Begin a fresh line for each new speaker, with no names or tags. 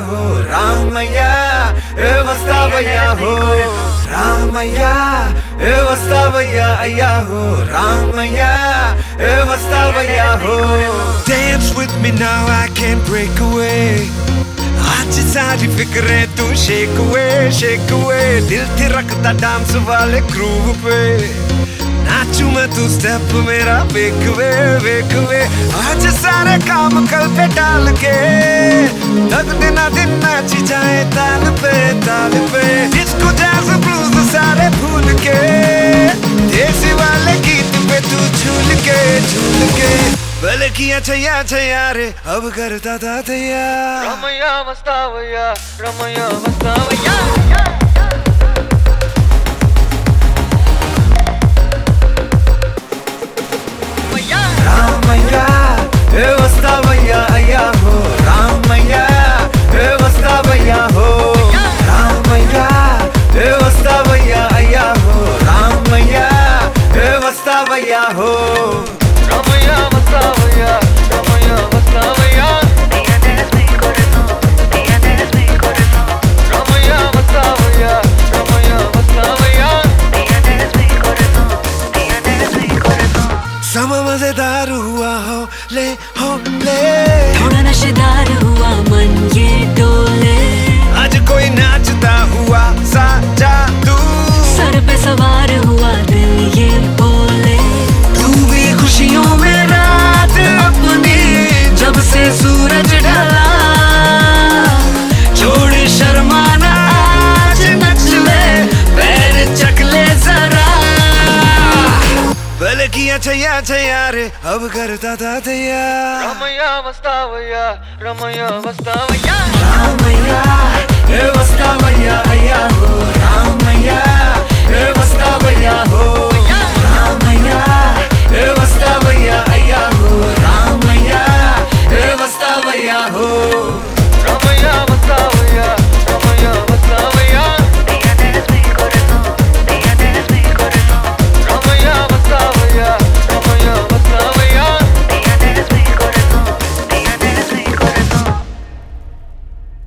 हो रामయ్య ఏ వస్తావయ్యా हो రామయ్య ఏ వస్తావయ్యా అయ్యా हो రామయ్య ఏ వస్తావయ్యా हो Dance with me now I can't break away आज सारी फिक्रें तू शेक away दिल थिरकता डांस वाले ग्रूव पे नाचू मैं तू स्टेप मेरा वेक वे आज सारे काम कल पे डाल के तक दिन नाची जाए ताल पे डिस्को जैज ब्लूज सारे भूल के देसी वाले गीत पे तू झूल के भले किया छैया रे अब करता था तैयार
रमैया वस्तावैया रमैया वस्तावैया
రామయ్య ఏ వస్తావయ్యా అయ్యా हो రామయ్య ఏ వస్తావయ్యా हो రామయ్య ఏ వస్తావయ్యా అయ్యా हो రామయ్య ఏ వస్తావయ్యా हो
रमैया वस्तावैया रमैया वस्तावैया रमैया वस्तावैया रमैया वस्तावैया
समा मजेदार हुआ हो ले
थोड़ा नशेदार हुआ मन ये डोले
आज कोई नाचता हुआ सा जादू
सर पे सवार हुआ दिल ये बोले
तू भी खुशियों में रात अपनी जब से सूरज ढला छोड़ शर्माना आज नच ले पैर चक ले जरा भले किया छैया रे अब करता था तैयार
रमैया वस्तावैया रमैया वस्तावैया
రామయ్య ఏ వస్తావయ్యా అయ్యా हो